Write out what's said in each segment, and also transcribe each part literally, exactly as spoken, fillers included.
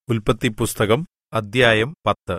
ഉല്പത്തിപ്പുസ്തകം അദ്ധ്യായം പത്ത്.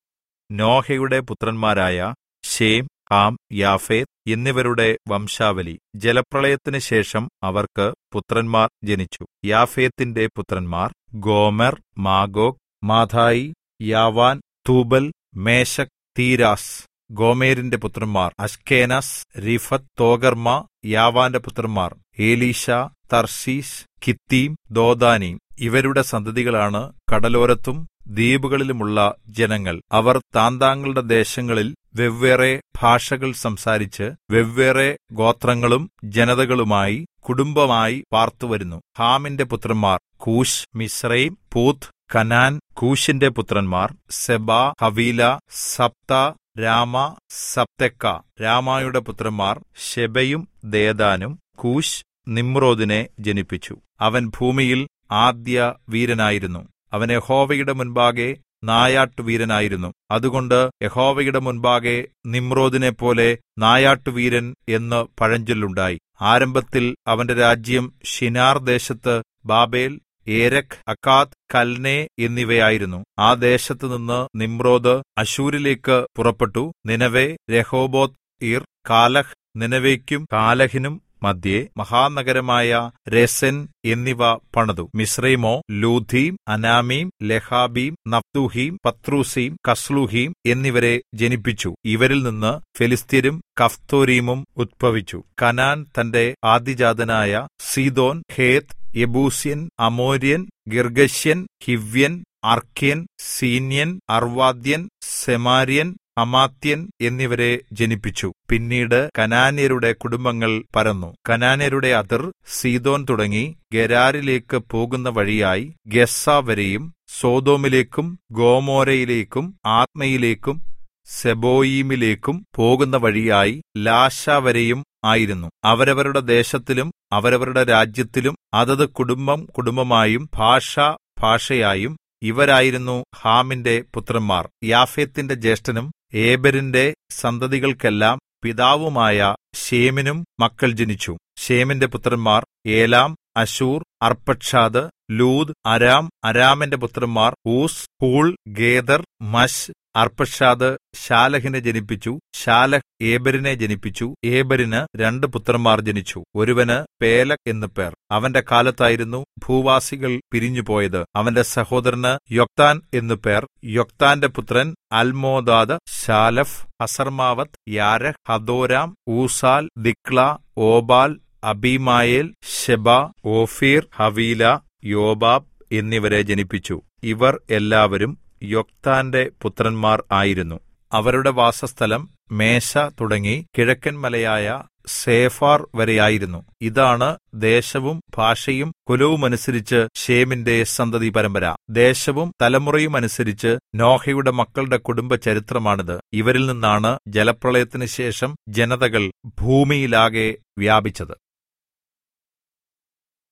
നോഹയുടെ പുത്രന്മാരായ ശേം, ഹാം, യാഫേത്ത് എന്നിവരുടെ വംശാവലി. ജലപ്രളയത്തിന് ശേഷം അവർക്ക് പുത്രന്മാർ ജനിച്ചു. യാഫേത്തിന്റെ പുത്രന്മാർ Gomer, Magog, Madai, Javan, Tubal, Meshech, Tiras. ഗോമെരിന്റെ പുത്രന്മാർ അശ്കേനസ്, രീഫത്ത്, തോഗർമ്മ. യാവാന്റെ പുത്രന്മാർ എലീശാ, തർശീശ്, കിത്തീം, ദോദാനീം. ഇവരുടെ സന്തതികളാണ് കടലോരത്തും ദ്വീപുകളിലുമുള്ള ജനങ്ങൾ. അവർ താന്താങ്ങളുടെ ദേശങ്ങളിൽ വെവ്വേറെ ഭാഷകൾ സംസാരിച്ച് വെവ്വേറെ ഗോത്രങ്ങളും ജനതകളുമായി കുടുംബമായി പാർത്തുവരുന്നു. ഹാമിന്റെ പുത്രന്മാർ കൂശ്, മിസ്രയീം, പൂത്ത്, കനാൻ. കൂശിന്റെ പുത്രന്മാർ സെബാ, ഹവീല, സപ്ത, രാമ, സപ്തെക്ക. രാമായുടെ പുത്രന്മാർ ശെബയും ദേദാനും. കൂശ് നിമ്രോദിനെ ജനിപ്പിച്ചു. അവൻ ഭൂമിയിൽ ആദ്യ വീരനായിരുന്നു. അവൻ യഹോവയുടെ മുൻപാകെ നായാട്ടുവീരനായിരുന്നു. അതുകൊണ്ട് യഹോവയുടെ മുൻപാകെ നിമ്രോദിനെപ്പോലെ നായാട്ടുവീരൻ എന്ന് പഴഞ്ചൊല്ലുണ്ടായി. ആരംഭത്തിൽ അവന്റെ രാജ്യം ശിനാർ ദേശത്ത് ബാബേൽ, ഏരെക്, അക്കാദ്, കൽനെ എന്നിവയായിരുന്നു. ആ ദേശത്തുനിന്ന് നിമ്രോദ് അശ്ശൂരിലേക്ക് പുറപ്പെട്ടു. നിനവെ, രഹോബോത്ത്, ഇർ, കാലഹ്. നിനവേയ്ക്കും കാലഹിനും മദ്ധ്യേ മഹാനഗരമായ രേസെൻ എന്നിവ പണിതു. മിസ്രയീമോ ലൂദീം, അനാമീം, ലെഹാബീം, നഫ്തൂഹീം, പത്രൂസീം, കസ്ലൂഹീം എന്നിവരെ ജനിപ്പിച്ചു. ഇവരിൽ നിന്ന് ഫെലിസ്ത്യരും കഫ്തോരീമും ഉദ്ഭവിച്ചു. കനാൻ തന്റെ ആദ്യജാതനായ സീദോൻ, ഹേത്ത്, യെബൂസ്യൻ, അമോര്യൻ, ഗിർഗശ്യൻ, ഹിവ്യൻ, അർക്യൻ, സീന്യൻ, അർവാദ്യൻ, സെമാര്യൻ, ഹമാത്യൻ എന്നിവരെ ജനിപ്പിച്ചു. പിന്നീട് കനാന്യരുടെ കുടുംബങ്ങൾ പരന്നു. കനാന്യരുടെ അതിർ സീദോൻ തുടങ്ങി ഗെരാരിലേക്ക് പോകുന്ന വഴിയായി ഗസ്സ വരെയും സോദോമിലേക്കും ഗോമോരയിലേക്കും ആദ്മയിലേക്കും സെബോയീമിലേക്കും പോകുന്ന വഴിയായി ലാശ വരെയും ആയിരുന്നു. അവരവരുടെ ദേശത്തിലും അവരവരുടെ രാജ്യത്തിലും അതത് കുടുംബം കുടുംബമായും ഭാഷ ഭാഷയായും ഇവരായിരുന്നു ഹാമിന്റെ പുത്രന്മാർ. യാഫേത്തിന്റെ ജ്യേഷ്ഠനും ഏബെരിന്റെ സന്തതികൾക്കെല്ലാം പിതാവുമായ ശേമിനും മക്കൾ ജനിച്ചു. ശേമിന്റെ പുത്രന്മാർ ഏലാം, അശൂർ, അർപ്പക്ഷാദ്, ലൂദ്, അരാം. അരാമിന്റെ പുത്രന്മാർ Uz, Hul, Gether, Mash. Arphaxad ശാലഹിനെ ജനിപ്പിച്ചു. ശാലഹ് ഏബെരിനെ ജനിപ്പിച്ചു. ഏബെരിന് രണ്ട് പുത്രന്മാർ ജനിച്ചു. ഒരുവന് പേലഗ് എന്നു പേർ. അവന്റെ കാലത്തായിരുന്നു ഭൂവാസികൾ പിരിഞ്ഞുപോയത്. അവന്റെ സഹോദരന് യൊക്താൻ എന്നു പേർ. യൊക്താന്റെ പുത്രൻ അൽമോദാദ്, ശാലഫ്, ഹസർമാവത്ത്, യാരഹ്, ഹദോരാം, ഊസാൽ, ദിക്ല, ഓബാൽ, അബീമായേൽ, ശെബ, ഓഫീർ, ഹവീല, യോബാബ് എന്നിവരെ ജനിപ്പിച്ചു. ഇവർ എല്ലാവരും യൊക്താന്റെ പുത്രന്മാർ ആയിരുന്നു. അവരുടെ വാസസ്ഥലം മേശ തുടങ്ങി കിഴക്കൻ മലയായ സേഫാർ വരെയായിരുന്നു. ഇതാണ് ദേശവും ഭാഷയും കുലവുമനുസരിച്ച് ശേമിന്റെ സന്തതി പരമ്പര. ദേശവും തലമുറയും അനുസരിച്ച് നോഹയുടെ മക്കളുടെ കുടുംബ ചരിത്രമാണിത്. ഇവരിൽ നിന്നാണ് ജലപ്രളയത്തിന് ശേഷം ജനതകൾ ഭൂമിയിലാകെ വ്യാപിച്ചത്.